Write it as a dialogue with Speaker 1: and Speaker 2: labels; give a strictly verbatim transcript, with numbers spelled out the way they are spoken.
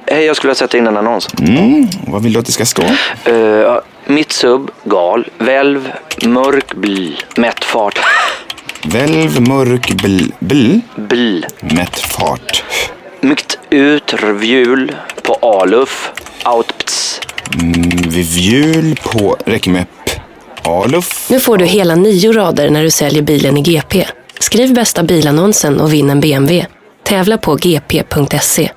Speaker 1: Hej, jag skulle ha sätta in en annons.
Speaker 2: Mm, vad vill du att det ska stå?
Speaker 1: Uh, mitt sub, gal, välv, mörk, bl, mätt fart.
Speaker 2: Välv, mörk, bl, bl,
Speaker 1: bl.
Speaker 2: mätt fart.
Speaker 1: Mycket utrvjul på aluf, outps.
Speaker 2: Mm, vivjul på, räcker med p, aluf.
Speaker 3: Nu får du hela nio rader när du säljer bilen i G P. Skriv bästa bilannonsen och vinn en B M W. Tävla på g p punkt se.